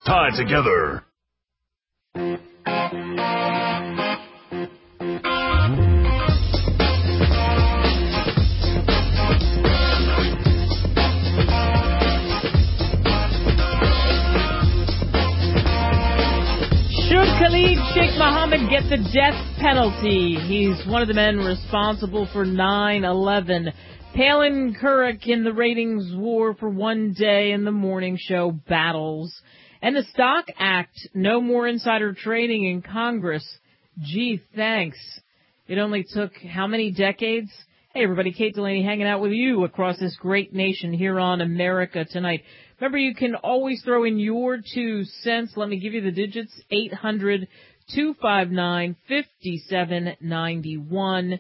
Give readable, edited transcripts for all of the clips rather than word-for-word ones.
tied together. Should Khalid Sheikh Mohammed get the death penalty? He's one of the men responsible for 9/11. Palin Kurek in the ratings war for one day in the morning show battles. And the Stock Act, no more insider trading in Congress. Gee, thanks. It only took how many decades? Hey everybody, Kate Delaney hanging out with you across this great nation here on America Tonight. Remember, you can always throw in your 2 cents. Let me give you the digits. 800-259-5791.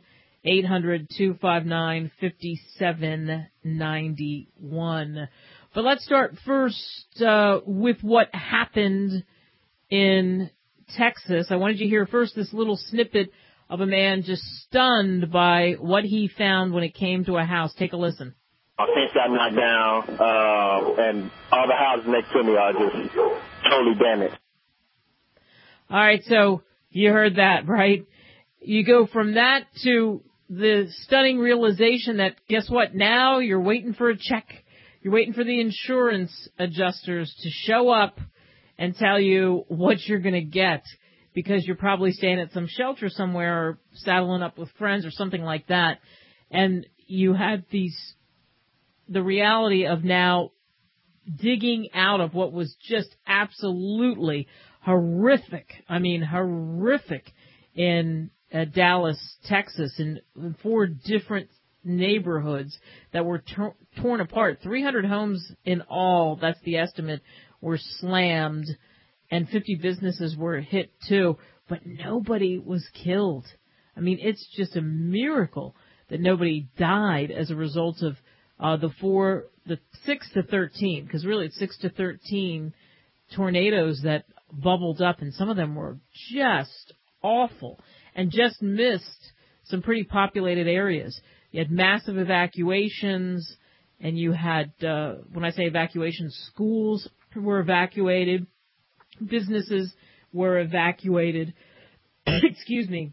800-259-5791. But let's start first with what happened in Texas. I wanted you to hear first this little snippet of a man just stunned by what he found when it came to a house. Take a listen. My fence got knocked down, and all the houses next to me are just totally damaged. All right, so you heard that, right? You go from that to the stunning realization that, guess what, now you're waiting for a check. You're waiting for the insurance adjusters to show up and tell you what you're going to get because you're probably staying at some shelter somewhere or saddling up with friends or something like that. And you had the reality of now digging out of what was just absolutely horrific. I mean, horrific in Dallas, Texas, in 4 different neighborhoods that were torn apart. 300 homes in all, that's the estimate, were slammed, and 50 businesses were hit too, but nobody was killed. I mean, it's just a miracle that nobody died as a result of the 6 to 13, because really it's 6 to 13 tornadoes that bubbled up, and some of them were just awful and just missed some pretty populated areas. You had massive evacuations, and you had, when I say evacuations, schools were evacuated, businesses were evacuated. Excuse me.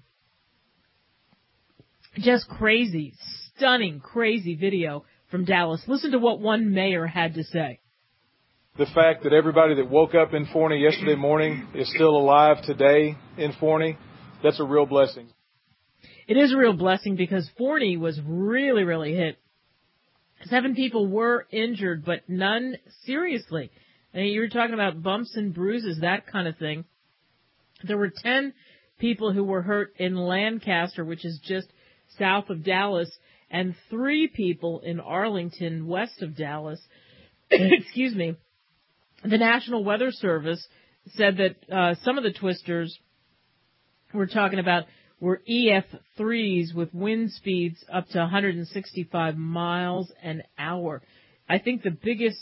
Just crazy, stunning, crazy video from Dallas. Listen to what one mayor had to say. The fact that everybody that woke up in Forney yesterday morning is still alive today in Forney, that's a real blessing. It is a real blessing because Forney was really, really hit. 7 people were injured, but none seriously. I mean, you were talking about bumps and bruises, that kind of thing. There were 10 people who were hurt in Lancaster, which is just south of Dallas, and 3 people in Arlington, west of Dallas. Excuse me. The National Weather Service said that some of the twisters we're talking about were EF3s with wind speeds up to 165 miles an hour. I think the biggest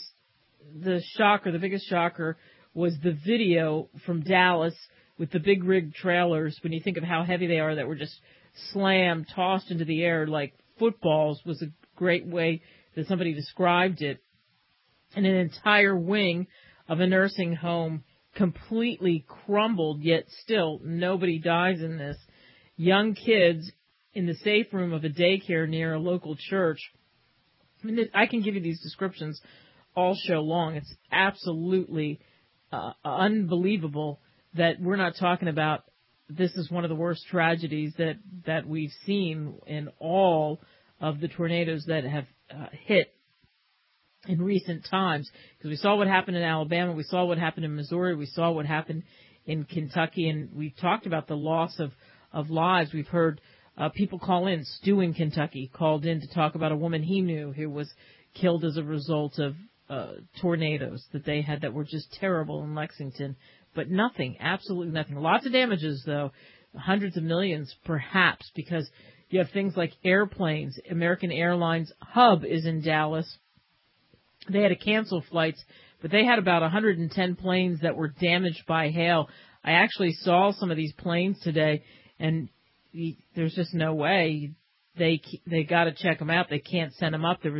shocker was the video from Dallas with the big rig trailers, when you think of how heavy they are, that were just slammed, tossed into the air like footballs, was a great way that somebody described it. And an entire wing of a nursing home completely crumbled, yet still nobody dies in this. Young kids in the safe room of a daycare near a local church. I mean, I can give you these descriptions all show long. It's absolutely unbelievable that we're not talking about this is one of the worst tragedies that we've seen in all of the tornadoes that have hit in recent times. Because we saw what happened in Alabama, we saw what happened in Missouri, we saw what happened in Kentucky, and we talked about the loss of lives. We've heard people call in. Stu in Kentucky called in to talk about a woman he knew who was killed as a result of tornadoes that they had that were just terrible in Lexington. But nothing, absolutely nothing. Lots of damages, though, hundreds of millions perhaps, because you have things like airplanes. American Airlines hub is in Dallas. They had to cancel flights, but they had about 110 planes that were damaged by hail. I actually saw some of these planes today, and there's just no way. They got to check them out. They can't send them up. There was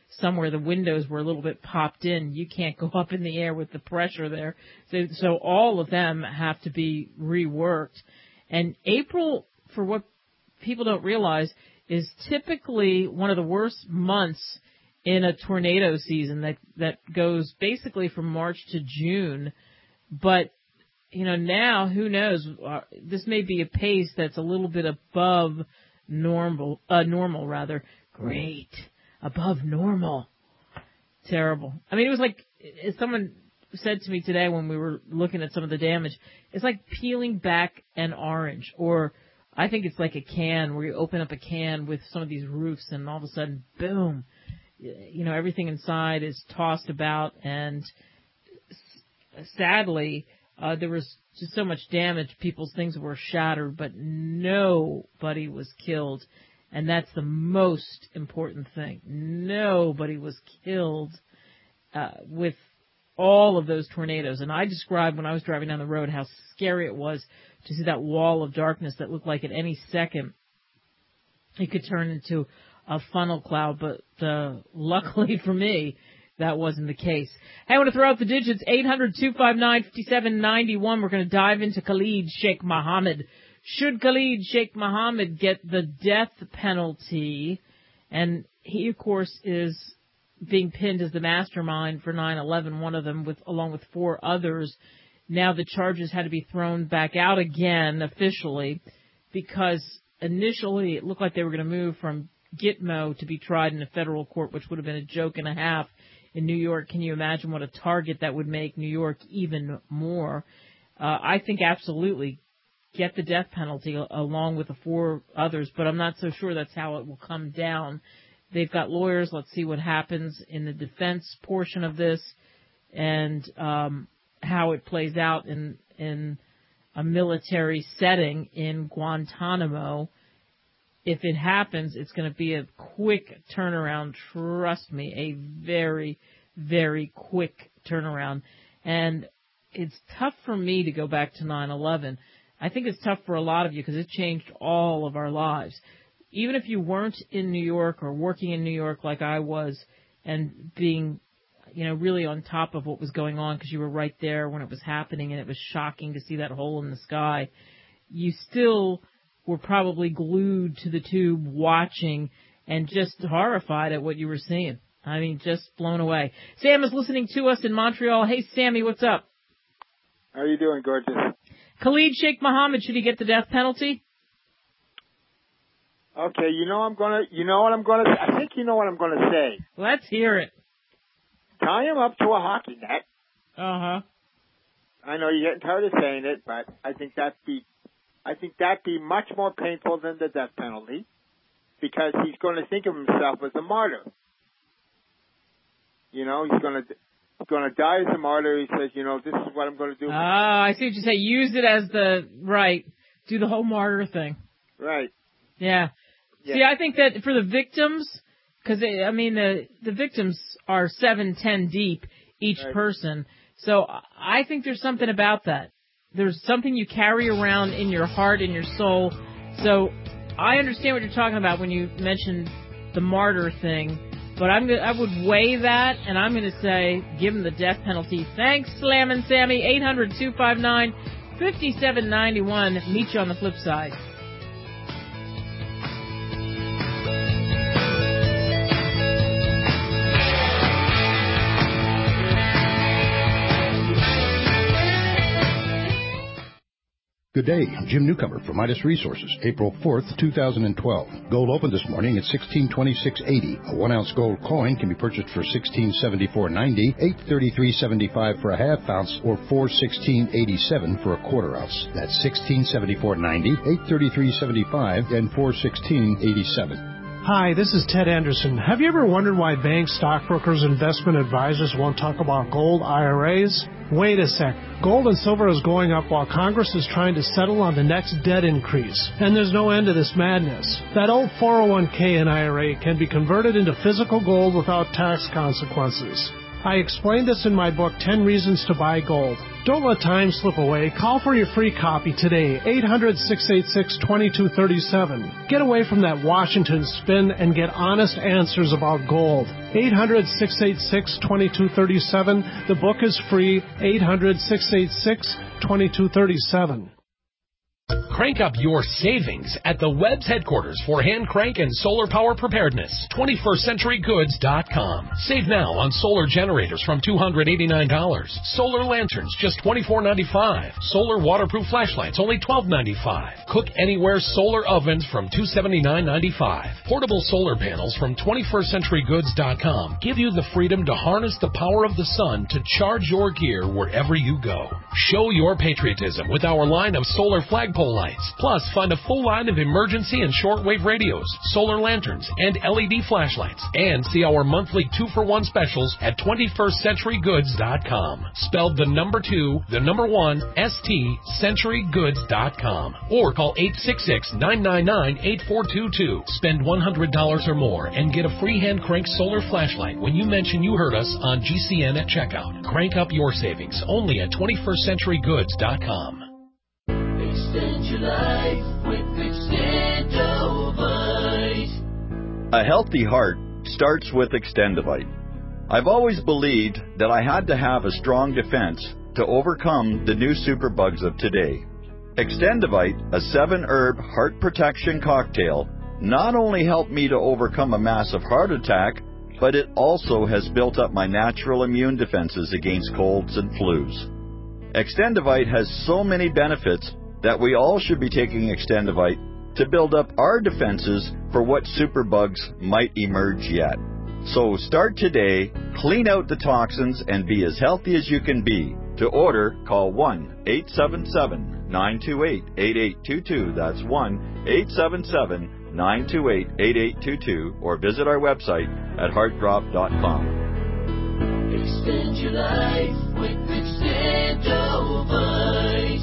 somewhere the windows were a little bit popped in. You can't go up in the air with the pressure there. So all of them have to be reworked. And April, for what people don't realize, is typically one of the worst months in a tornado season that goes basically from March to June. But, now, who knows? This may be a pace that's a little bit above normal. Great. Above normal. Terrible. I mean, it was like, someone said to me today when we were looking at some of the damage, it's like peeling back an orange, or I think it's like a can where you open up a can with some of these roofs and all of a sudden, boom, everything inside is tossed about, and sadly, there was just so much damage. People's things were shattered, but nobody was killed. And that's the most important thing. Nobody was killed with all of those tornadoes. And I described when I was driving down the road how scary it was to see that wall of darkness that looked like at any second it could turn into a funnel cloud. But luckily for me, that wasn't the case. Hey, I want to throw out the digits, 800-259-5791. We're going to dive into Khalid Sheikh Mohammed. Should Khalid Sheikh Mohammed get the death penalty? And he, of course, is being pinned as the mastermind for 9/11, one of them, along with 4 others. Now the charges had to be thrown back out again officially because initially it looked like they were going to move from Gitmo to be tried in a federal court, which would have been a joke and a half in New York. Can you imagine what a target that would make New York even more? I think absolutely get the death penalty along with the 4 others, but I'm not so sure that's how it will come down. They've got lawyers. Let's see what happens in the defense portion of this and how it plays out in a military setting in Guantanamo. If it happens, it's going to be a quick turnaround. Trust me, a very, very quick turnaround. And it's tough for me to go back to 9/11. I think it's tough for a lot of you because it changed all of our lives. Even if you weren't in New York or working in New York like I was and being, really on top of what was going on because you were right there when it was happening and it was shocking to see that hole in the sky, you still were probably glued to the tube watching and just horrified at what you were seeing. I mean, just blown away. Sam is listening to us in Montreal. Hey, Sammy, what's up? How are you doing, gorgeous? Khalid Sheikh Mohammed, should he get the death penalty? Okay, I think you know what I'm gonna say. Let's hear it. Tie him up to a hockey net. Uh-huh. I know you're getting tired of saying it, but I think that'd be much more painful than the death penalty because he's going to think of himself as a martyr. He's going to die as a martyr. He says, this is what I'm going to do. I see what you say. Use it as do the whole martyr thing. Right. Yeah. See, I think that for the victims, because, the victims are 7-10 deep, each person. So I think there's something about that. There's something you carry around in your heart, in your soul. So I understand what you're talking about when you mentioned the martyr thing. But I would weigh that, and I'm going to say give him the death penalty. Thanks, Slammin' Sammy. 800-259-5791. Meet you on the flip side. Good day. I'm Jim Newcomer from Midas Resources. April 4th, 2012. Gold opened this morning at $1626.80. A 1-ounce gold coin can be purchased for $1674.90, $833.75 for a half ounce, or $416.87 for a quarter ounce. That's $1674.90, $833.75, and $416.87. Hi, this is Ted Anderson. Have you ever wondered why banks, stockbrokers, investment advisors won't talk about gold IRAs? Wait a sec. Gold and silver is going up while Congress is trying to settle on the next debt increase. And there's no end to this madness. That old 401k and IRA can be converted into physical gold without tax consequences. I explained this in my book, 10 Reasons to Buy Gold. Don't let time slip away. Call for your free copy today, 800-686-2237. Get away from that Washington spin and get honest answers about gold. 800-686-2237. The book is free, 800-686-2237. Crank up your savings at the Webb's headquarters for hand crank and solar power preparedness. 21stCenturyGoods.com. Save now on solar generators from $289. Solar lanterns just $24.95. Solar waterproof flashlights only $12.95. Cook Anywhere solar ovens from $279.95. Portable solar panels from 21stCenturyGoods.com give you the freedom to harness the power of the sun to charge your gear wherever you go. Show your patriotism with our line of solar flagpole lights. Plus, find a full line of emergency and shortwave radios, solar lanterns, and LED flashlights. And see our monthly 2-for-1 specials at 21stCenturyGoods.com. Spelled the number 2, the number 1, ST, CenturyGoods.com. Or call 866-999-8422. Spend $100 or more and get a free hand crank solar flashlight when you mention you heard us on GCN at checkout. Crank up your savings only at 21stCenturyGoods.com. Extend your life with Extendovite. A healthy heart starts with Extendovite. I've always believed that I had to have a strong defense to overcome the new superbugs of today. Extendovite, a 7-herb heart protection cocktail, not only helped me to overcome a massive heart attack, but it also has built up my natural immune defenses against colds and flus. Extendovite has so many benefits that we all should be taking Extendovite to build up our defenses for what superbugs might emerge yet. So start today, clean out the toxins, and be as healthy as you can be. To order, call 1-877-928-8822. That's 1-877-928-8822. Or visit our website at heartdrop.com. Extend your life with Extendovite.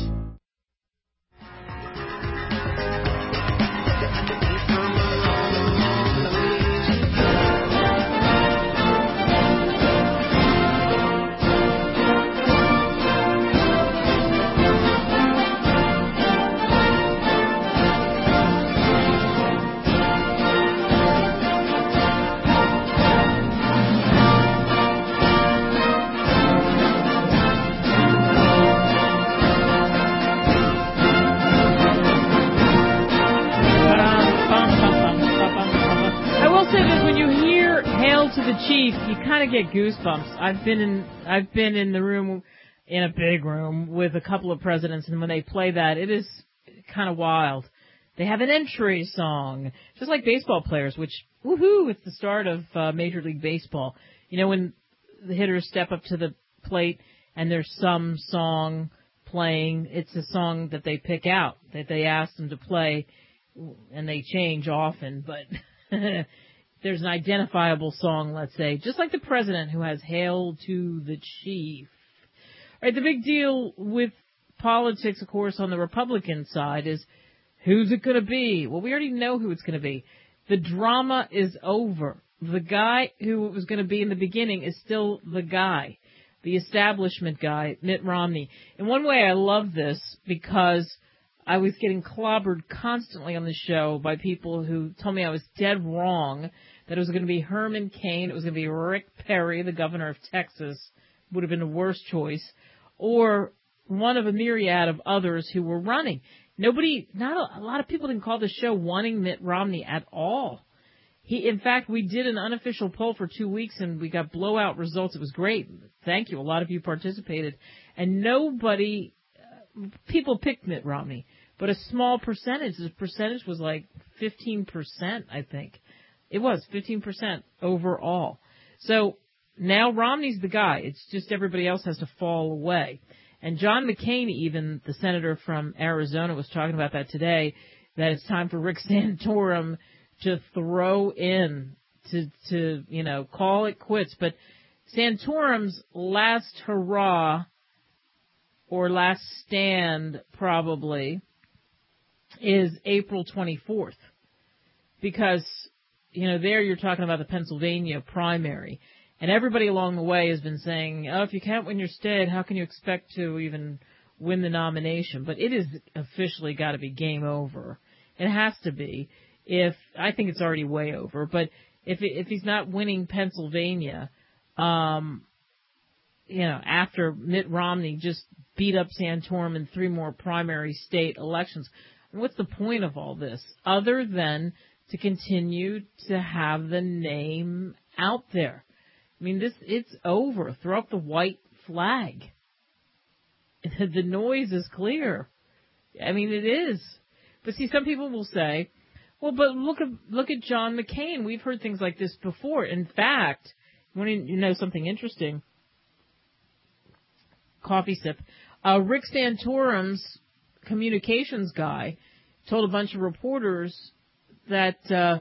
To the Chief, you kind of get goosebumps. I've been in the room, in a big room, with a couple of presidents, and when they play that, it is kind of wild. They have an entry song, just like baseball players, which, woohoo, it's the start of Major League Baseball. You know, when the hitters step up to the plate and there's some song playing, it's a song that they pick out, that they ask them to play, and they change often, but there's an identifiable song, let's say, just like the president who has Hail to the Chief. All right, the big deal with politics, of course, on the Republican side is who's it going to be? Well, we already know who it's going to be. The drama is over. The guy who it was going to be in the beginning is still the guy, the establishment guy, Mitt Romney. In one way, I love this because I was getting clobbered constantly on the show by people who told me I was dead wrong, that it was going to be Herman Cain, it was going to be Rick Perry, the governor of Texas, would have been the worst choice, or one of a myriad of others who were running. A lot of people didn't call the show wanting Mitt Romney at all. In fact, we did an unofficial poll for 2 weeks and we got blowout results. It was great. Thank you. A lot of you participated. And people picked Mitt Romney, but a small percentage. The percentage was like 15%, I think. It was 15% overall. So now Romney's the guy. It's just everybody else has to fall away. And John McCain, even the senator from Arizona, was talking about that today, that it's time for Rick Santorum to throw in, to call it quits. But Santorum's last hurrah, or last stand probably, is April 24th. Because, there you're talking about the Pennsylvania primary. And everybody along the way has been saying, oh, if you can't win your state, how can you expect to even win the nomination? But it is officially got to be game over. It has to be. I think it's already way over, but if he's not winning Pennsylvania, after Mitt Romney just beat up Santorum in 3 more primary state elections, what's the point of all this other than to continue to have the name out there? I mean, it's over. Throw up the white flag. The noise is clear. I mean, it is. But see, some people will say, well, but look at John McCain. We've heard things like this before. In fact, when you know something interesting, coffee sip, Rick Santorum's communications guy told a bunch of reporters that,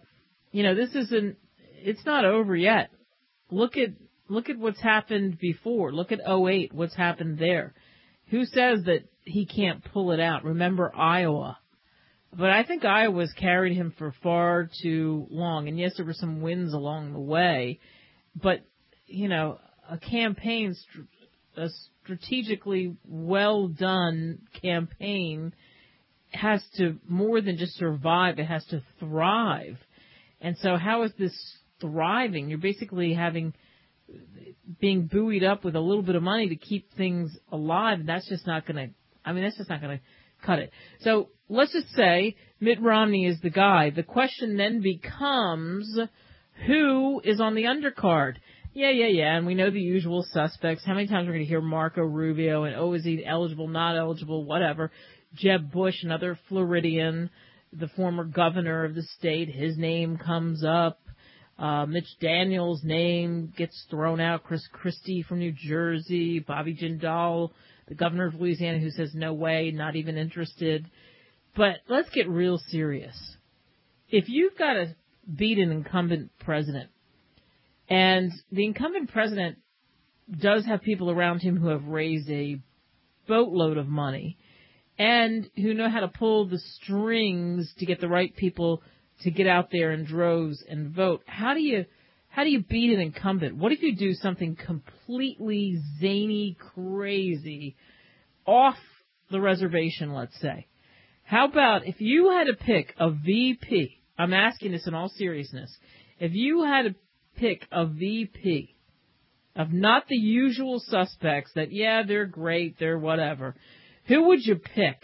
it's not over yet. Look at what's happened before. Look at 2008, what's happened there. Who says that he can't pull it out? Remember Iowa. But I think Iowa's carried him for far too long. And yes, there were some wins along the way. But, a campaign, a strategically well done campaign has to more than just survive. It has to thrive. And so how is this thriving? You're basically being buoyed up with a little bit of money to keep things alive. And that's just not going to cut it. So let's just say Mitt Romney is the guy. The question then becomes, who is on the undercard? Yeah. And we know the usual suspects. How many times we're going to hear Marco Rubio and, is he eligible, not eligible, whatever. Jeb Bush, another Floridian, the former governor of the state, his name comes up. Mitch Daniels' name gets thrown out. Chris Christie from New Jersey, Bobby Jindal, the governor of Louisiana, who says no way, not even interested. But let's get real serious. If you've got to beat an incumbent president, and the incumbent president does have people around him who have raised a boatload of money and who know how to pull the strings to get the right people to get out there in droves and vote, how do you beat an incumbent? What if you do something completely zany, crazy, off the reservation, let's say? How about if you had to pick a VP? I'm asking this in all seriousness. If you had to pick a VP of not the usual suspects that, they're great, they're whatever, who would you pick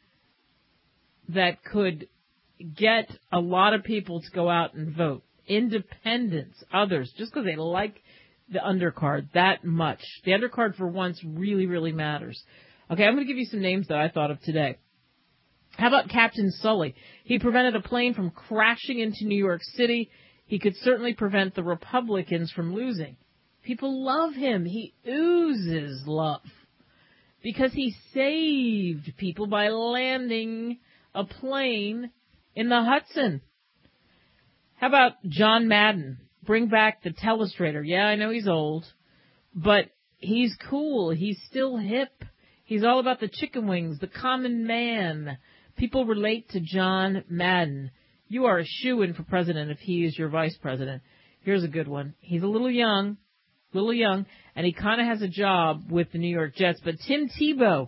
that could get a lot of people to go out and vote? Independents, others, just because they like the undercard that much. The undercard for once really, really matters. Okay, I'm going to give you some names that I thought of today. How about Captain Sully? He prevented a plane from crashing into New York City. He could certainly prevent the Republicans from losing. People love him. He oozes love because he saved people by landing a plane in the Hudson. How about John Madden? Bring back the telestrator. Yeah, I know he's old, but he's cool. He's still hip. He's all about the chicken wings, the common man. People relate to John Madden. You are a shoo-in for president if he is your vice president. Here's a good one. He's a little young, and he kind of has a job with the New York Jets. But Tim Tebow,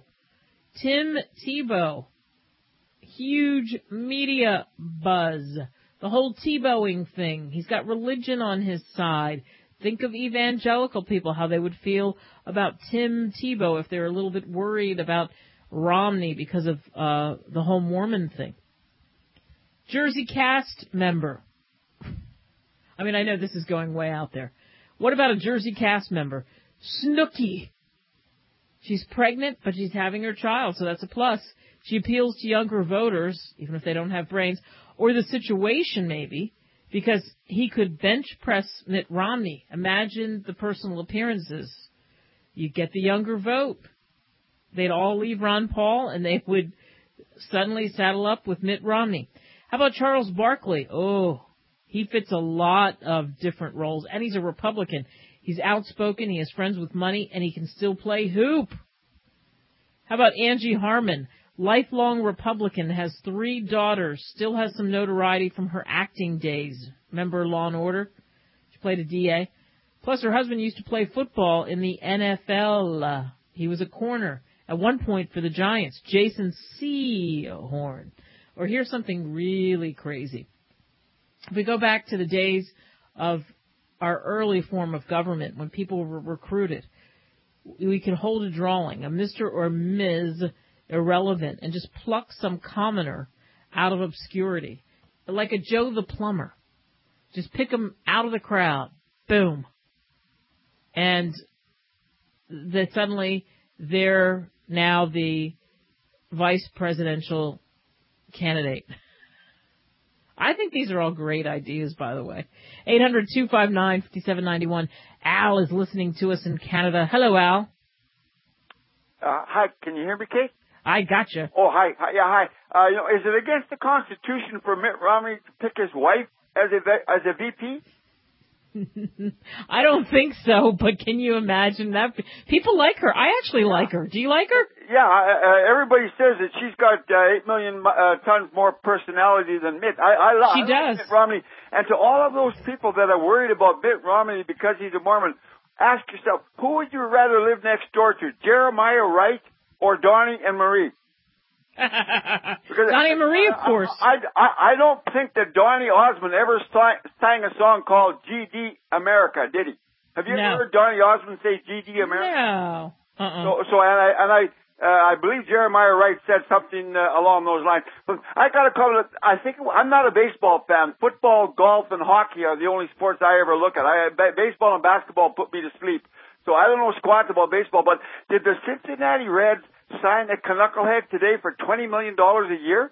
huge media buzz. The whole Tebowing thing. He's got religion on his side. Think of evangelical people, how they would feel about Tim Tebow if they're a little bit worried about Romney because of the whole Mormon thing. Jersey cast member. I mean, I know this is going way out there. What about a Jersey cast member? Snooki. She's pregnant, but she's having her child, so that's a plus. She appeals to younger voters, even if they don't have brains, or the situation maybe, because he could bench press Mitt Romney. Imagine the personal appearances. You get the younger vote. They'd all leave Ron Paul, and they would suddenly saddle up with Mitt Romney. How about Charles Barkley? Oh, he fits a lot of different roles, and he's a Republican. He's outspoken, he has friends with money, and he can still play hoop. How about Angie Harmon? Lifelong Republican, has 3 daughters, still has some notoriety from her acting days. Remember Law & Order? She played a DA. Plus, her husband used to play football in the NFL. He was a corner at one point for the Giants, Jason Sehorn. Or here's something really crazy. If we go back to the days of our early form of government, when people were recruited, we could hold a drawing, a Mr. or Ms. Irrelevant, and just pluck some commoner out of obscurity, like a Joe the Plumber. Just pick them out of the crowd. Boom. And that suddenly they're now the vice presidential candidate. I think these are all great ideas, by the way. 800-259-5791. Al is listening to us in Canada. Hello, Al. Hi, can you hear me, Kate? I gotcha. Oh, hi. Yeah, hi. Is it against the Constitution for Mitt Romney to pick his wife as a VP? I don't think so, but can you imagine that? People like her. I actually like her. Do you like her? Yeah, everybody says that she's got 8 million tons more personality than Mitt. I love Mitt Romney. And to all of those people that are worried about Mitt Romney because he's a Mormon, ask yourself, who would you rather live next door to, Jeremiah Wright or Donnie and Marie? Donnie and Marie, of course. I don't think that Donnie Osmond ever sang a song called GD America, did he? Have you ever heard Donnie Osmond say GD America? No. I believe Jeremiah Wright said something along those lines. But I got to call it. I'm not a baseball fan. Football, golf, and hockey are the only sports I ever look at. Baseball and basketball put me to sleep. So I don't know squat about baseball. But did the Cincinnati Reds sign a knucklehead today for $20 million a year?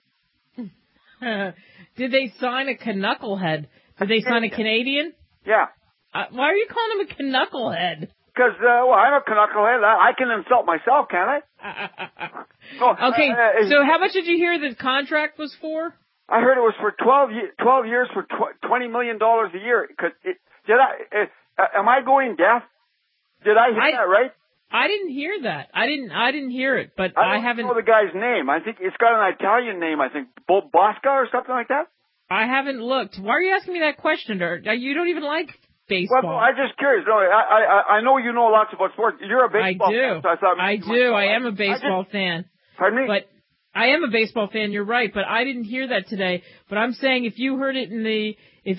Did they sign a knucklehead? Did they sign a Canadian? Yeah. Why are you calling him a knucklehead? Because, I'm a knucklehead. I can insult myself, can't I? Okay, so how much did you hear the contract was for? I heard it was for 12 years for $20 million a year. Am I going deaf? Did I hear that right? I didn't hear that. I didn't hear it, but I haven't. I don't know the guy's name. I think it's got an Italian name. I think Bosca or something like that. I haven't looked. Why are you asking me that question? You don't even like baseball. Well, I'm just curious. No, I know you know lots about sports. You're a baseball fan. So I do. I am a baseball fan. Pardon me? But I am a baseball fan. You're right, but I didn't hear that today. But I'm saying if you heard it in the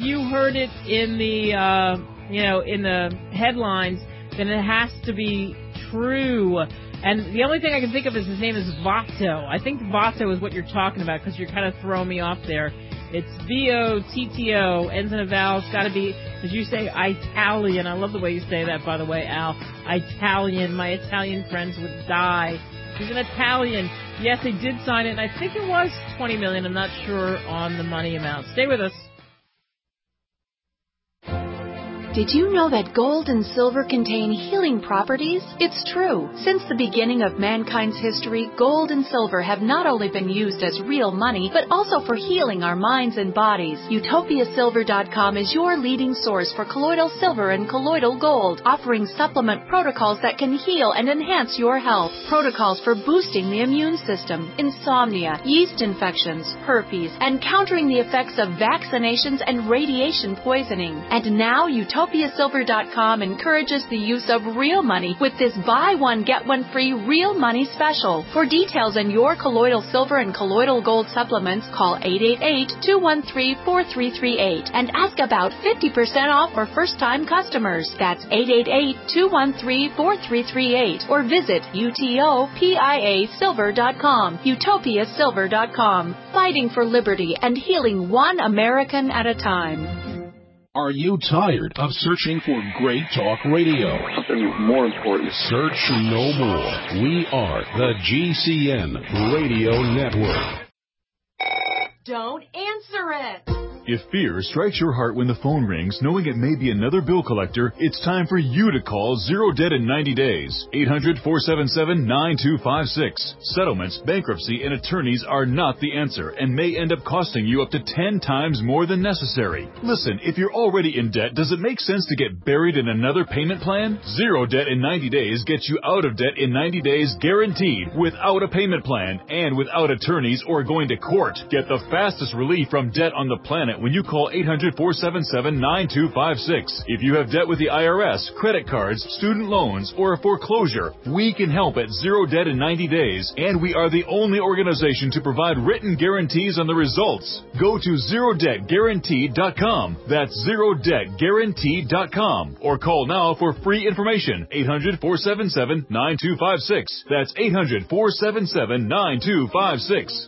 headlines, then it has to be true. And the only thing I can think of is his name is Votto. I think Votto is what you're talking about because you're kind of throwing me off there. It's V-O-T-T-O, ends in a vowel. It's got to be, as you say, Italian. I love the way you say that, by the way, Al. Italian. My Italian friends would die. He's an Italian. Yes, they did sign it, and I think it was $20 million. I'm not sure on the money amount. Stay with us. Did you know that gold and silver contain healing properties? It's true. Since the beginning of mankind's history, gold and silver have not only been used as real money, but also for healing our minds and bodies. UtopiaSilver.com is your leading source for colloidal silver and colloidal gold, offering supplement protocols that can heal and enhance your health. Protocols for boosting the immune system, insomnia, yeast infections, herpes, and countering the effects of vaccinations and radiation poisoning. And now UtopiaSilver.com encourages the use of real money with this buy one, get one free real money special. For details on your colloidal silver and colloidal gold supplements, call 888-213-4338 and ask about 50% off for first-time customers. That's 888-213-4338 or visit UTOPIASilver.com. UtopiaSilver.com. Fighting for liberty and healing one American at a time. Are you tired of searching for great talk radio? Something more important. Search no more. We are the GCN Radio Network. Don't answer it. If fear strikes your heart when the phone rings, knowing it may be another bill collector, it's time for you to call Zero Debt in 90 days. 800-477-9256. Settlements, bankruptcy, and attorneys are not the answer and may end up costing you up to 10 times more than necessary. Listen, if you're already in debt, does it make sense to get buried in another payment plan? Zero Debt in 90 days gets you out of debt in 90 days guaranteed, without a payment plan and without attorneys or going to court. Get the fastest relief from debt on the planet when you call 800-477-9256. If you have debt with the IRS, credit cards, student loans, or a foreclosure, we can help at Zero Debt in 90 days, and we are the only organization to provide written guarantees on the results. Go to ZeroDebtGuaranteed.com. That's ZeroDebtGuaranteed.com. Or call now for free information. 800-477-9256. That's 800-477-9256.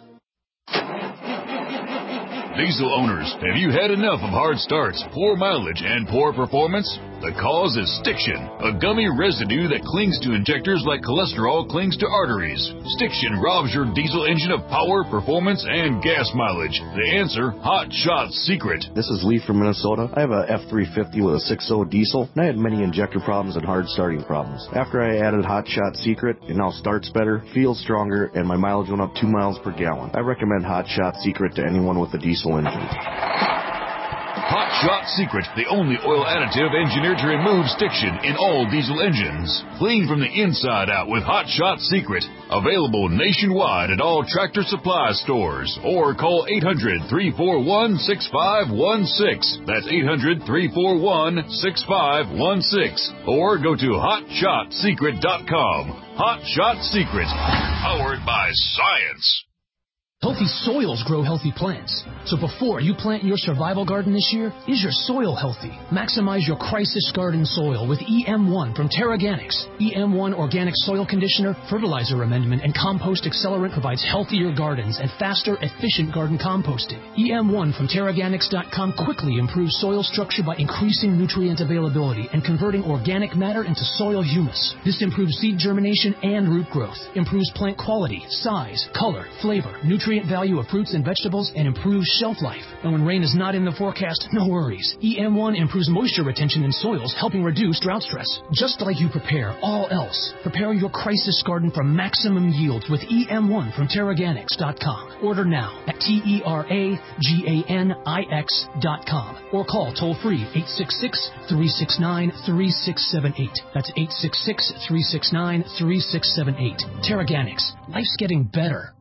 Diesel owners, have you had enough of hard starts, poor mileage, and poor performance? The cause is Stiction, a gummy residue that clings to injectors like cholesterol clings to arteries. Stiction robs your diesel engine of power, performance, and gas mileage. The answer, Hot Shot Secret. This is Lee from Minnesota. I have a F350 with a 6.0 diesel, and I had many injector problems and hard starting problems. After I added Hot Shot Secret, it now starts better, feels stronger, and my mileage went up 2 miles per gallon. I recommend Hot Shot Secret to anyone with a diesel engine. Hot Shot Secret, the only oil additive engineered to remove stiction in all diesel engines. Clean from the inside out with Hot Shot Secret. Available nationwide at all Tractor Supply stores. Or call 800-341-6516. That's 800-341-6516. Or go to HotShotSecret.com. Hot Shot Secret. Powered by science. Healthy soils grow healthy plants. So before you plant your survival garden this year, is your soil healthy? Maximize your crisis garden soil with EM1 from TerraGanix. EM1 Organic Soil Conditioner, Fertilizer Amendment, and Compost Accelerant provides healthier gardens and faster, efficient garden composting. EM1 from TerraGanix.com quickly improves soil structure by increasing nutrient availability and converting organic matter into soil humus. This improves seed germination and root growth, improves plant quality, size, color, flavor, nutrient value of fruits and vegetables, and improves shelf life. And when rain is not in the forecast, no worries. EM1 improves moisture retention in soils, helping reduce drought stress. Just like you prepare all else, prepare your crisis garden for maximum yields with EM1 from TerraGanix.com. Order now at TerraGanix.com or call toll-free 866-369-3678. That's 866-369-3678. TerraGanix. Life's getting better.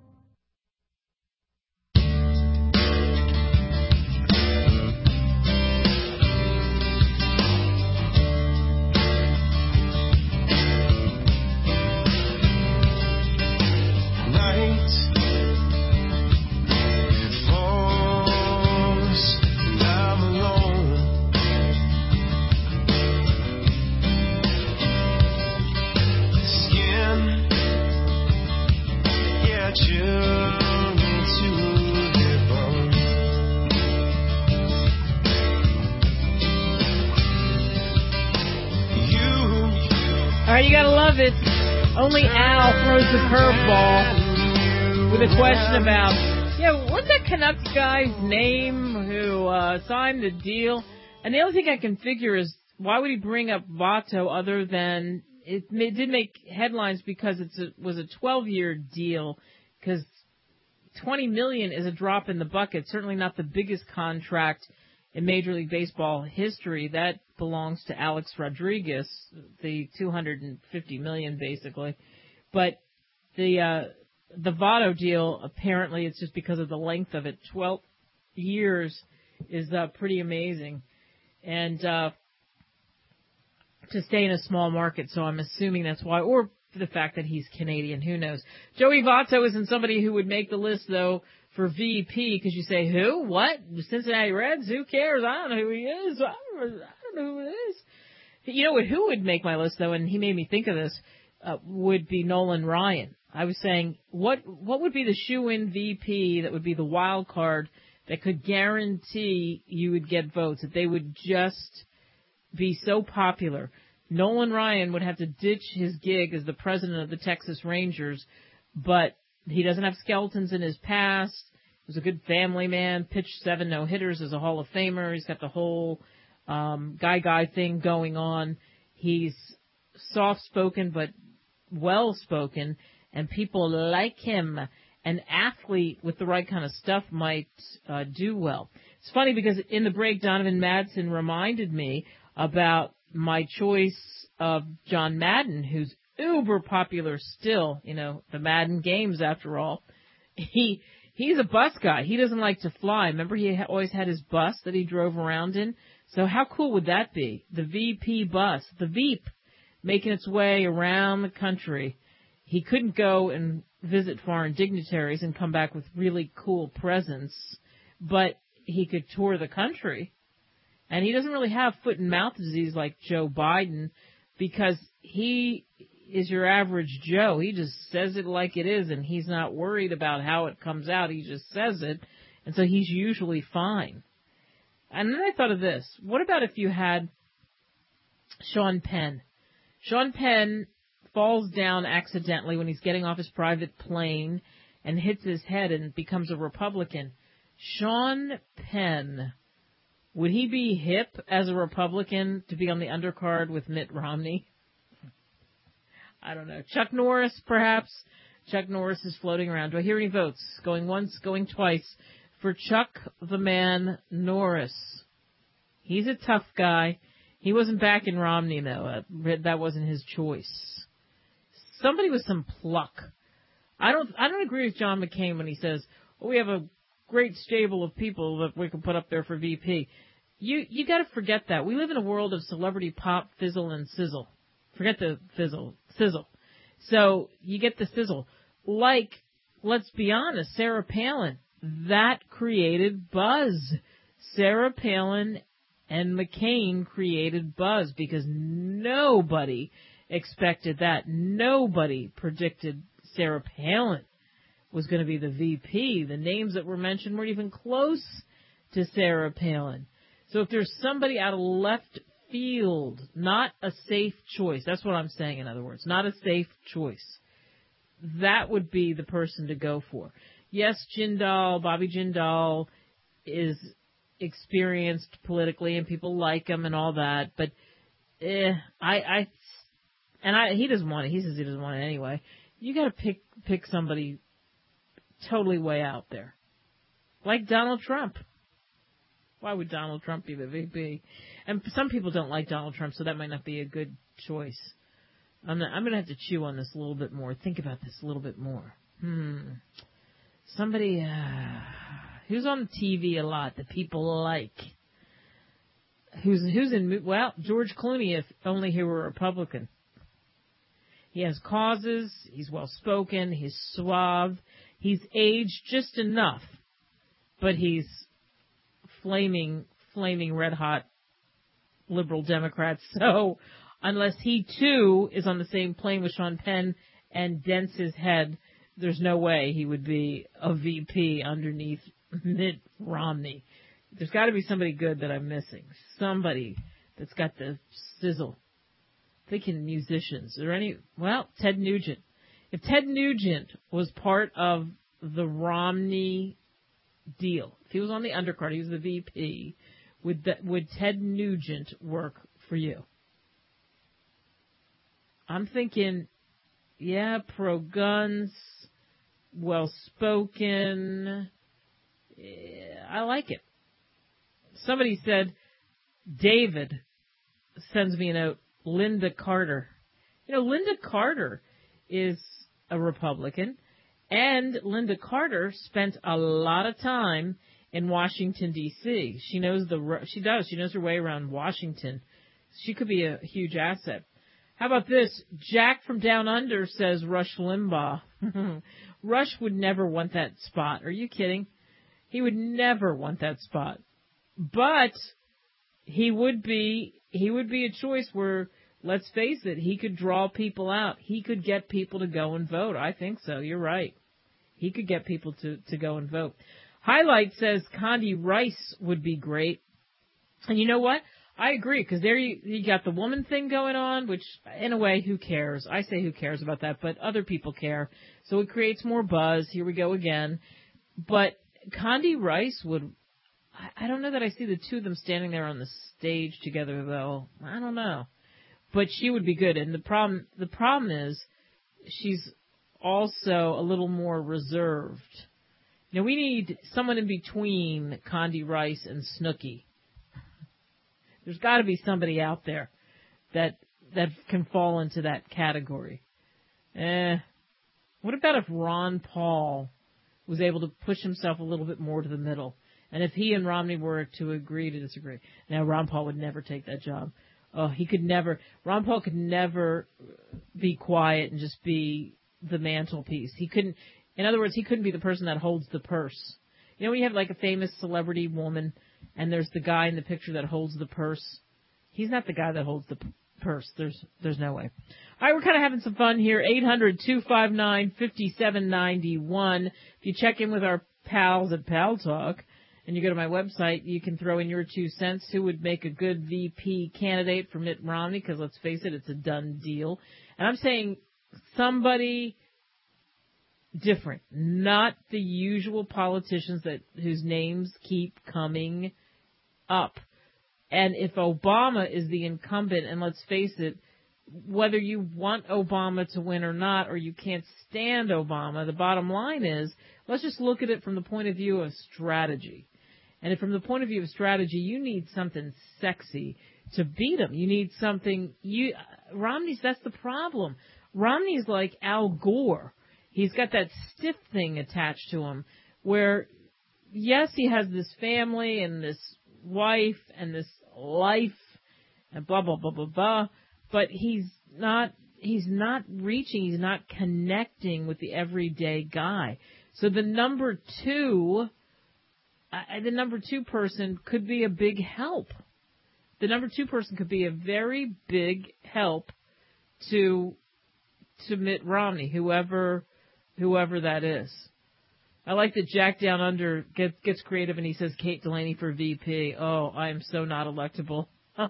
You gotta love it. Only Al throws the curveball with a question about, what's that Canucks guy's name who signed the deal? And the only thing I can figure is, why would he bring up Votto other than it did make headlines because it was a 12-year deal, because $20 million is a drop in the bucket. Certainly not the biggest contract in Major League Baseball history. That belongs to Alex Rodriguez, the $250 million basically. But the Votto deal, apparently it's just because of the length of it. 12 years is pretty amazing. And to stay in a small market, so I'm assuming that's why, or the fact that he's Canadian, who knows. Joey Votto isn't somebody who would make the list, though, for VP, because you say, who? What? The Cincinnati Reds? Who cares? I don't know who he is. I don't know who it is. You know who would make my list, though, and he made me think of this, would be Nolan Ryan. I was saying, what would be the shoe-in VP that would be the wild card that could guarantee you would get votes, that they would just be so popular? Nolan Ryan would have to ditch his gig as the president of the Texas Rangers, but he doesn't have skeletons in his past. He was a good family man, pitched 7 no-hitters as a Hall of Famer. He's got the whole guy thing going on. He's soft-spoken but well-spoken, and people like him. An athlete with the right kind of stuff might do well. It's funny because in the break, Donovan Madsen reminded me about my choice of John Madden, who's uber popular still, the Madden games after all. He He's a bus guy. He doesn't like to fly. Remember, he always had his bus that he drove around in? So how cool would that be? The VP bus, the Veep, making its way around the country. He couldn't go and visit foreign dignitaries and come back with really cool presents, but he could tour the country. And he doesn't really have foot and mouth disease like Joe Biden because he is your average Joe. He just says it like it is, and he's not worried about how it comes out. He just says it, and so he's usually fine. And then I thought of this. What about if you had Sean Penn? Sean Penn falls down accidentally when he's getting off his private plane and hits his head and becomes a Republican. Sean Penn, would he be hip as a Republican to be on the undercard with Mitt Romney? I don't know. Chuck Norris, perhaps? Chuck Norris is floating around. Do I hear any votes? Going once, going twice. For Chuck the Man Norris. He's a tough guy. He wasn't backing Romney, though. That wasn't his choice. Somebody with some pluck. I don't agree with John McCain when he says, "Oh, we have a great stable of people that we can put up there for VP." You got to forget that. We live in a world of celebrity pop, fizzle, and sizzle. Forget the sizzle. So you get the sizzle. Like, let's be honest, Sarah Palin. That created buzz. Sarah Palin and McCain created buzz because nobody expected that. Nobody predicted Sarah Palin was going to be the VP. The names that were mentioned weren't even close to Sarah Palin. So if there's somebody out of left field, not a safe choice, that's what I'm saying, in other words, not a safe choice, that would be the person to go for. Yes, Bobby Jindal is experienced politically and people like him and all that, but he doesn't want it. He says he doesn't want it anyway. You got to pick somebody totally way out there, like Donald Trump. Why would Donald Trump be the VP? And some people don't like Donald Trump, so that might not be a good choice. I'm going to have to chew on this a little bit more. Think about this a little bit more. Somebody who's on TV a lot that people like. Who's in? Well, George Clooney, if only he were a Republican. He has causes. He's well spoken. He's suave. He's aged just enough, but he's flaming red hot liberal Democrat. So unless he too is on the same plane with Sean Penn and dents his head, there's no way he would be a VP underneath Mitt Romney. There's got to be somebody good that I'm missing. Somebody that's got the sizzle. Thinking musicians. Ted Nugent. If Ted Nugent was part of the Romney deal, if he was on the undercard, he was the VP, would Ted Nugent work for you? I'm thinking, yeah, pro-guns, well-spoken. Yeah, I like it. Somebody said, David sends me a note, Linda Carter. Linda Carter is a Republican, and Linda Carter spent a lot of time in Washington, D.C. She knows her way around Washington. She could be a huge asset. How about this? Jack from Down Under says Rush Limbaugh. Rush would never want that spot. Are you kidding? He would never want that spot. But he would be a choice where, let's face it, he could draw people out. He could get people to go and vote. I think so. You're right. He could get people to go and vote. Highlight says Condi Rice would be great. And you know what? I agree, because there you got the woman thing going on, which, in a way, who cares? I say who cares about that, but other people care. So it creates more buzz. Here we go again. But Condi Rice would... I don't know that I see the two of them standing there on the stage together, though. I don't know. But she would be good. And the problem is she's also a little more reserved. We need someone in between Condi Rice and Snooki. There's got to be somebody out there that can fall into that category. What about if Ron Paul was able to push himself a little bit more to the middle. And if he and Romney were to agree to disagree, now Ron Paul would never take that job. Oh, he could never. Ron Paul could never be quiet and just be the mantelpiece. He couldn't. In other words, he couldn't be the person that holds the purse. You know, when you have like a famous celebrity woman, and there's the guy in the picture that holds the purse. He's not the guy that holds the purse. There's no way. All right, we're kind of having some fun here. 800-259-5791. If you check in with our pals at Pal Talk, and you go to my website, you can throw in your 2 cents. Who would make a good VP candidate for Mitt Romney? Because let's face it, it's a done deal. And I'm saying somebody different, not the usual politicians whose names keep coming up. And if Obama is the incumbent, and let's face it, whether you want Obama to win or not, or you can't stand Obama, the bottom line is, let's just look at it from the point of view of strategy. And from the point of view of strategy, you need something sexy to beat him. You need something, that's the problem. Romney's like Al Gore. He's got that stiff thing attached to him where, yes, he has this family and this wife and this life and blah, blah, blah, blah, blah, but he's not reaching, he's not connecting with the everyday guy. So the number two person could be a big help. The number 2 person could be a very big help to Mitt Romney, whoever that is. I like that Jack Down Under gets creative and he says Kate Delaney for VP. Oh, I am so not electable.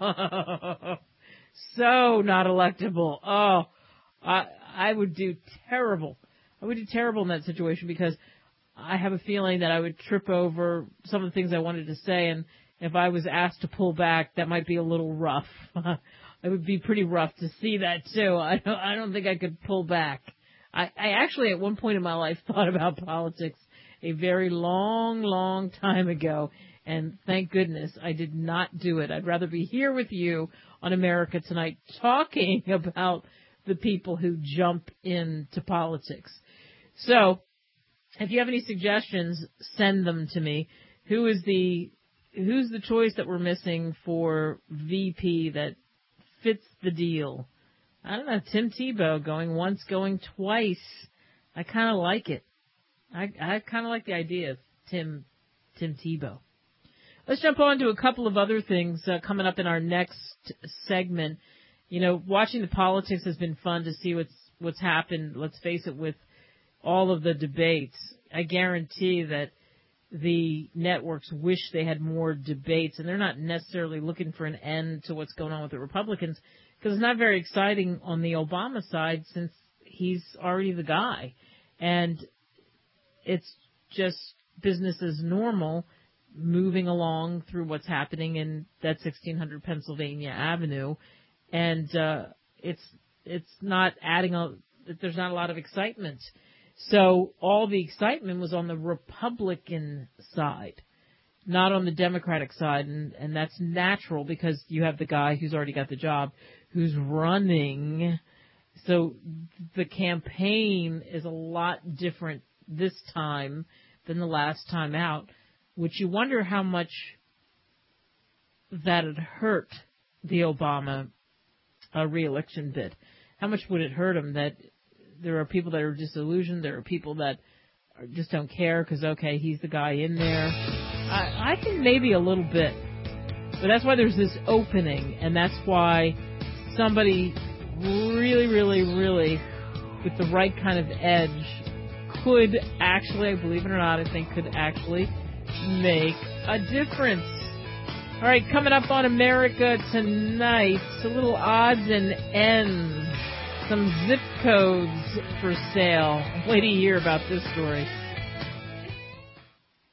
So not electable. Oh, I would do terrible. I would do terrible in that situation because I have a feeling that I would trip over some of the things I wanted to say, and if I was asked to pull back, that might be a little rough. It would be pretty rough to see that too. I don't think I could pull back. I actually at one point in my life thought about politics a very long, long time ago, and thank goodness I did not do it. I'd rather be here with you on America Tonight talking about the people who jump into politics. So, if you have any suggestions, send them to me. Who's the choice that we're missing for VP that fits the deal? I don't know, Tim Tebow going once, going twice. I kind of like it. I kind of like the idea of Tim Tebow. Let's jump on to a couple of other things coming up in our next segment. You know, watching the politics has been fun to see what's happened. Let's face it, with all of the debates. I guarantee that the networks wish they had more debates, and they're not necessarily looking for an end to what's going on with the Republicans, because it's not very exciting on the Obama side since he's already the guy. And it's just business as normal moving along through what's happening in that 1600 Pennsylvania Avenue. And it's not there's not a lot of excitement. So all the excitement was on the Republican side, not on the Democratic side, and that's natural because you have the guy who's already got the job who's running. So the campaign is a lot different this time than the last time out, which you wonder how much that had hurt the Obama re-election bid. How much would it hurt him that there are people that are disillusioned, there are people that just don't care because, okay, he's the guy in there? I think maybe a little bit. But that's why there's this opening, and that's why somebody really, really, really with the right kind of edge could actually, believe it or not, I think could actually make a difference. All right, coming up on America Tonight, a little odds and ends, some zip codes for sale. Wait to hear about this story.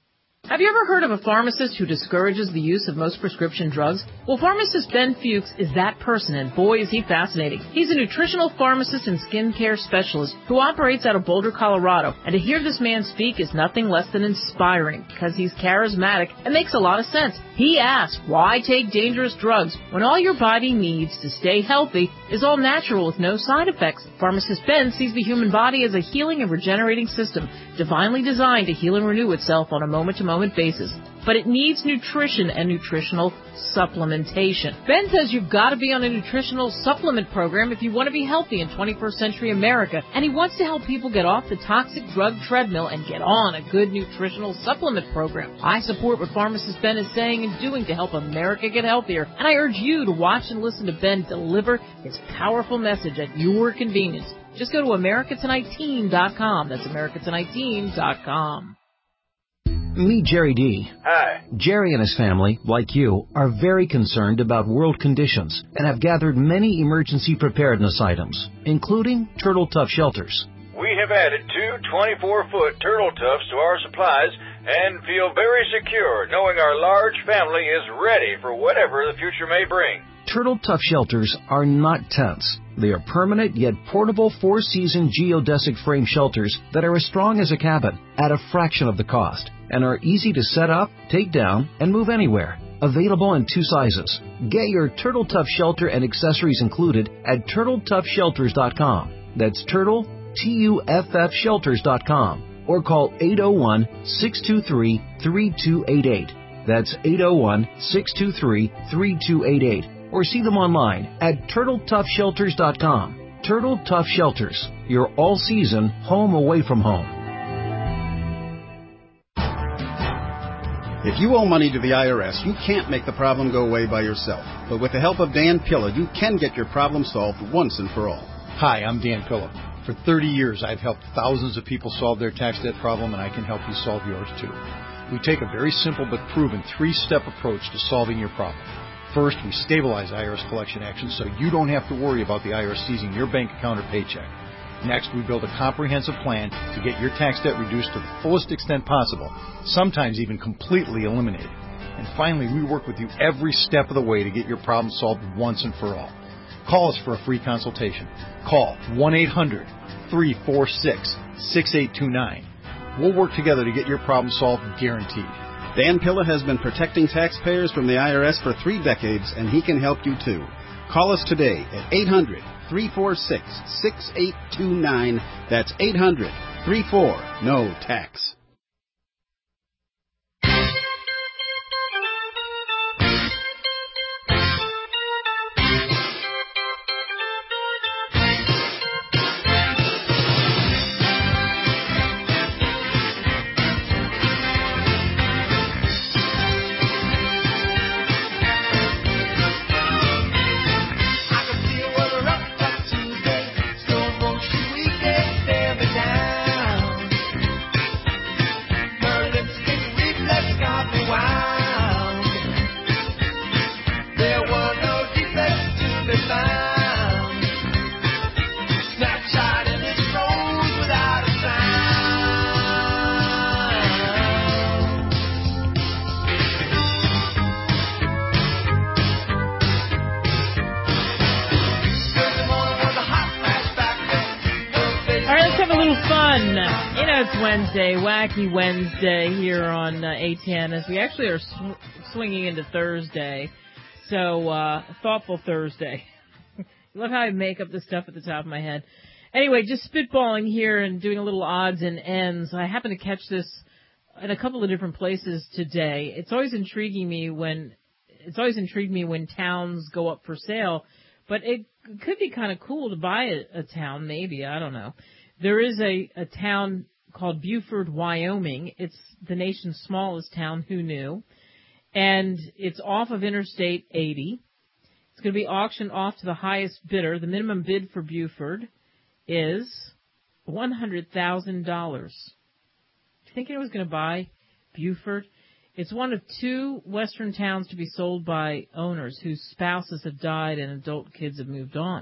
Have you ever heard of a pharmacist who discourages the use of most prescription drugs? Well, pharmacist Ben Fuchs is that person, and boy is he fascinating. He's a nutritional pharmacist and skincare specialist who operates out of Boulder, Colorado, and to hear this man speak is nothing less than inspiring because he's charismatic and makes a lot of sense. He asks, why take dangerous drugs when all your body needs to stay healthy is all natural with no side effects? Pharmacist Ben sees the human body as a healing and regenerating system, divinely designed to heal and renew itself on a moment-to-moment basis. But it needs nutrition and nutritional supplementation. Ben says you've got to be on a nutritional supplement program if you want to be healthy in 21st century America, and he wants to help people get off the toxic drug treadmill and get on a good nutritional supplement program. I support what pharmacist Ben is saying and doing to help America get healthier, and I urge you to watch and listen to Ben deliver his powerful message at your convenience. Just go to AmericaTonightTeam.com. That's AmericaTonightTeam.com. Meet Jerry D. Hi. Jerry and his family, like you, are very concerned about world conditions and have gathered many emergency preparedness items, including Turtle Tough shelters. We have added 2 24-foot Turtle Toughs to our supplies and feel very secure knowing our large family is ready for whatever the future may bring. Turtle Tough shelters are not tents. They are permanent yet portable 4-season geodesic frame shelters that are as strong as a cabin at a fraction of the cost and are easy to set up, take down, and move anywhere. Available in 2 sizes. Get your Turtle Tough shelter and accessories included at TurtleToughShelters.com. That's Turtle, TUFF Shelters.com. Or call 801-623-3288. That's 801-623-3288. Or see them online at TurtleToughShelters.com. Turtle Tough Shelters, your all-season home away from home. If you owe money to the IRS, you can't make the problem go away by yourself. But with the help of Dan Pilla, you can get your problem solved once and for all. Hi, I'm Dan Pilla. For 30 years, I've helped thousands of people solve their tax debt problem, and I can help you solve yours too. We take a very simple but proven 3-step approach to solving your problem. First, we stabilize IRS collection actions so you don't have to worry about the IRS seizing your bank account or paycheck. Next, we build a comprehensive plan to get your tax debt reduced to the fullest extent possible, sometimes even completely eliminated. And finally, we work with you every step of the way to get your problem solved once and for all. Call us for a free consultation. Call 1-800-346-6829. We'll work together to get your problem solved, guaranteed. Dan Pilla has been protecting taxpayers from the IRS for 3 decades, and he can help you too. Call us today at 800-346-6829. That's 800-34-NO-TAX. Wednesday, Wacky Wednesday here on ATN as we actually are swinging into Thursday. So, Thoughtful Thursday. I love how I make up this stuff at the top of my head. Anyway, just spitballing here and doing a little odds and ends. I happen to catch this in a couple of different places today. It's always intrigued me when towns go up for sale, but it could be kind of cool to buy a town, maybe. I don't know. There is a town called Buford, Wyoming. It's the nation's smallest town. Who knew? And it's off of Interstate 80. It's going to be auctioned off to the highest bidder. The minimum bid for Buford is $100,000. Thinking it was going to buy Buford? It's one of 2 western towns to be sold by owners whose spouses have died and adult kids have moved on.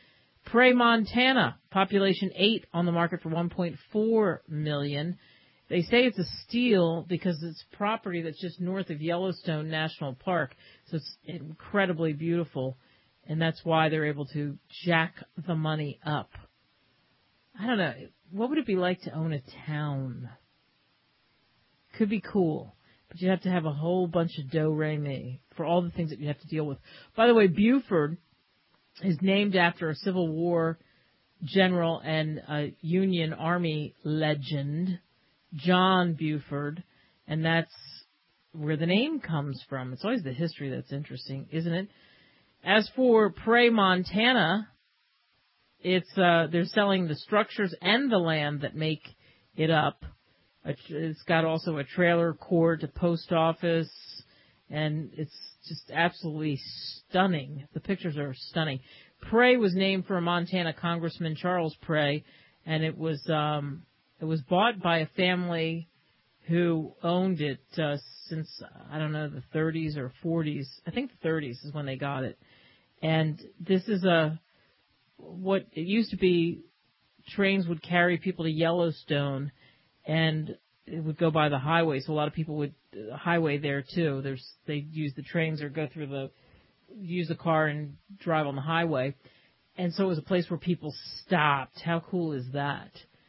Prairie, Montana, population 8, on the market for $1.4 million. They say it's a steal because it's property that's just north of Yellowstone National Park, so it's incredibly beautiful, and that's why they're able to jack the money up. I don't know. What would it be like to own a town? Could be cool, but you'd have to have a whole bunch of do-re-mi for all the things that you have to deal with. By the way, Buford is named after a Civil War general and a Union Army legend, John Buford, and that's where the name comes from. It's always the history that's interesting, isn't it? As for Prey, Montana, it's they're selling the structures and the land that make it up. It's got also a trailer court, a post office, and it's just absolutely stunning. The pictures are stunning. Prey was named for a Montana Congressman, Charles Prey, and it was bought by a family who owned it since, I don't know, the 30s or 40s. I think the 30s is when they got it. And this is what it used to be, trains would carry people to Yellowstone, and it would go by the highway, so a lot of people would highway there too. They use the trains or use the car and drive on the highway. And so it was a place where people stopped. How cool is that?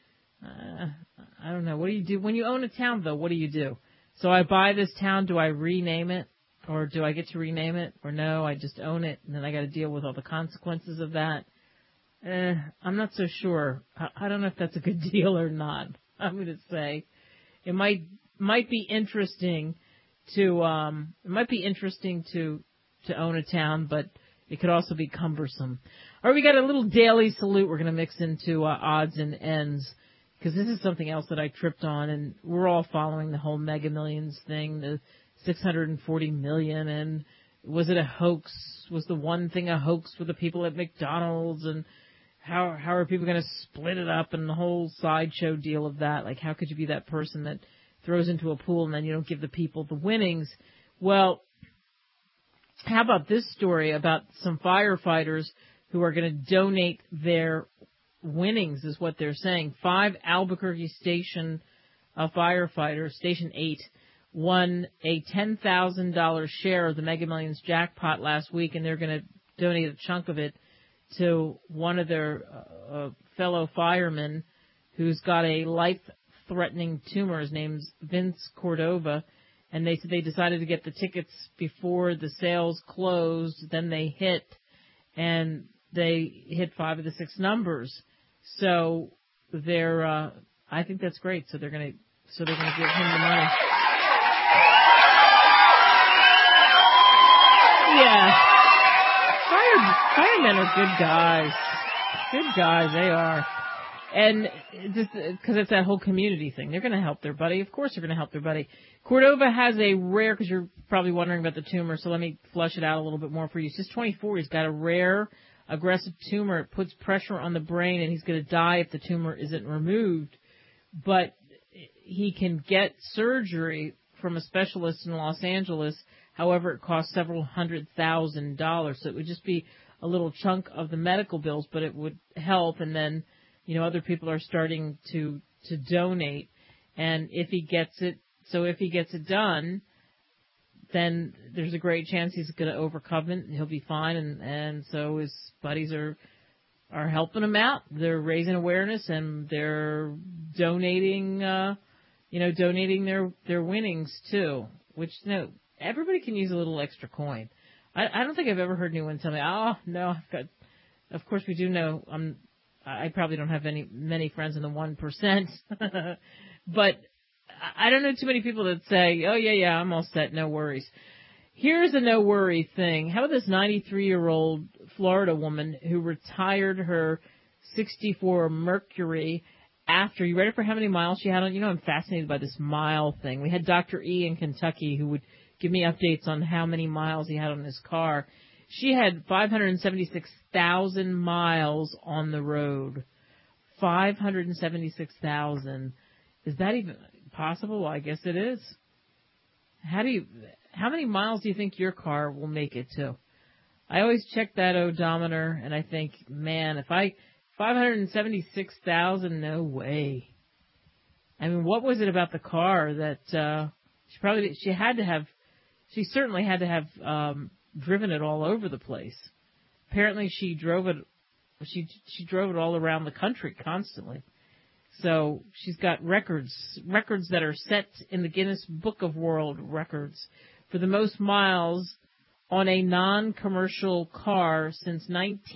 I don't know. What do you do? When you own a town, though, what do you do? So I buy this town, do I rename it? Or do I get to rename it? Or no, I just own it, and then I got to deal with all the consequences of that. I'm not so sure. I don't know if that's a good deal or not. I'm going to say it might be interesting to own a town, but it could also be cumbersome. All right, we got a little daily salute we're going to mix into odds and ends, because this is something else that I tripped on, and we're all following the whole Mega Millions thing, the 640 million, and was it a hoax? Was the one thing a hoax for the people at McDonald's, and how are people going to split it up, and the whole sideshow deal of that? Like, how could you be that person that throws into a pool and then you don't give the people the winnings? Well, how about this story about some firefighters who are going to donate their winnings, is what they're saying. 5 Albuquerque Station firefighters, Station 8, won a $10,000 share of the Mega Millions jackpot last week, and they're going to donate a chunk of it to one of their fellow firemen who's got a life-threatening tumor. His name's Vince Cordova, and they said they decided to get the tickets before the sales closed. Then they hit 5 of the 6 numbers. So they're, I think that's great. So they're going to give him the money. Yeah. Firemen are good guys. Good guys, they are. And just because it's that whole community thing. They're going to help their buddy. Of course they're going to help their buddy. Cordova has a rare, because you're probably wondering about the tumor, so let me flush it out a little bit more for you. He's just 24. He's got a rare aggressive tumor. It puts pressure on the brain, and he's going to die if the tumor isn't removed. But he can get surgery from a specialist in Los Angeles. However, it costs several $100,000. So it would just be a little chunk of the medical bills, but it would help. And then, other people are starting to donate. And if he gets it done, then there's a great chance he's going to overcome it and he'll be fine. And so his buddies are helping him out. They're raising awareness, and they're donating, donating their winnings too, which, everybody can use a little extra coin. I don't think I've ever heard anyone tell me, oh, no, of course we do know, I probably don't have many friends in the 1%, but I don't know too many people that say, oh, yeah, I'm all set, no worries. Here's a no worry thing. How about this 93-year-old Florida woman who retired her 64 Mercury after, you ready for how many miles she had on? I'm fascinated by this mile thing. We had Dr. E in Kentucky who would give me updates on how many miles he had on his car. She had 576,000 miles on the road. 576,000. Is that even possible? Well, I guess it is. How many miles do you think your car will make it to? I always check that odometer, and I think, man, 576,000, no way. I mean, what was it about the car that she certainly had to have driven it all over the place. Apparently she drove it all around the country constantly. So she's got records that are set in the Guinness Book of World Records for the most miles on a non-commercial car since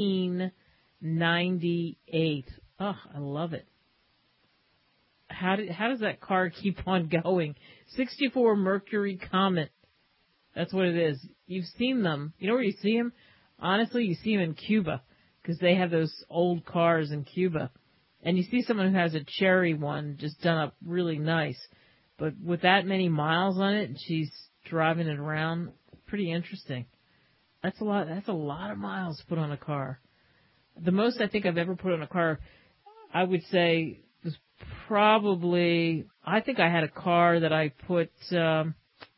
1998. Oh, I love it. How does that car keep on going? 64 Mercury Comet. That's what it is. You've seen them. You know where you see them? Honestly, you see them in Cuba because they have those old cars in Cuba. And you see someone who has a cherry one just done up really nice. But with that many miles on it, and she's driving it around, pretty interesting. That's a lot of miles to put on a car. The most I think I've ever put on a car, I would say, was probably, I think I had a car that I put, I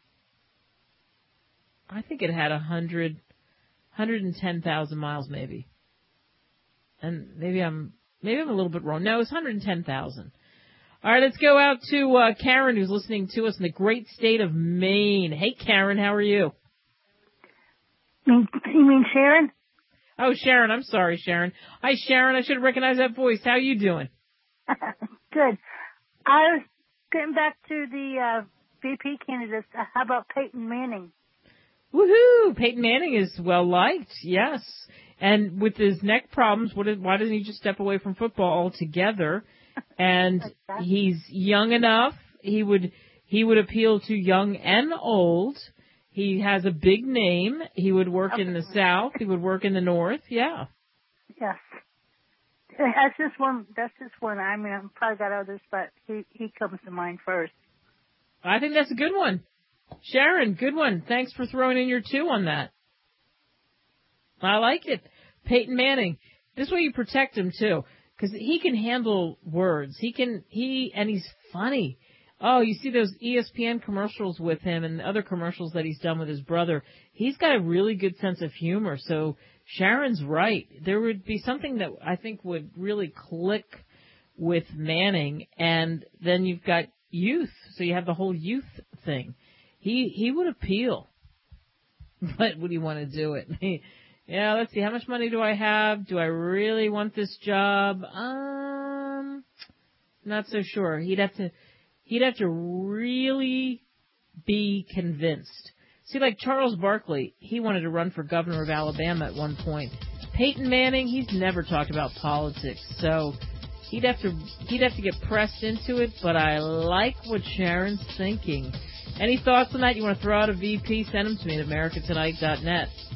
think it had 110,000 miles maybe. And maybe I'm a little bit wrong. No, it's 110,000. All right, let's go out to Karen, who's listening to us in the great state of Maine. Hey, Karen, how are you? You mean Sharon? Oh, Sharon. I'm sorry, Sharon. Hi, Sharon. I should have recognized that voice. How are you doing? Good. I was getting back to the VP candidates. How about Peyton Manning? Woohoo! Peyton Manning is well liked, yes. And with his neck problems, why doesn't he just step away from football altogether? And he's young enough. He would appeal to young and old. He has a big name. He would work in the South. He would work in the North. Yeah. Yes. That's just one. I mean, I've probably got others, but he comes to mind first. I think that's a good one. Sharon, good one. Thanks for throwing in your 2 on that. I like it. Peyton Manning. This way you protect him too, because he can handle words. And he's funny. Oh, you see those ESPN commercials with him and other commercials that he's done with his brother. He's got a really good sense of humor. So Sharon's right. There would be something that I think would really click with Manning, and then you've got youth. So you have the whole youth thing. He would appeal. But would he want to do it? Yeah, let's see. How much money do I have? Do I really want this job? Not so sure. He'd have to really be convinced. See, like Charles Barkley, he wanted to run for governor of Alabama at one point. Peyton Manning, he's never talked about politics, so he'd have to get pressed into it, but I like what Sharon's thinking. Any thoughts on that? You want to throw out a VP? Send them to me at americatonight.net.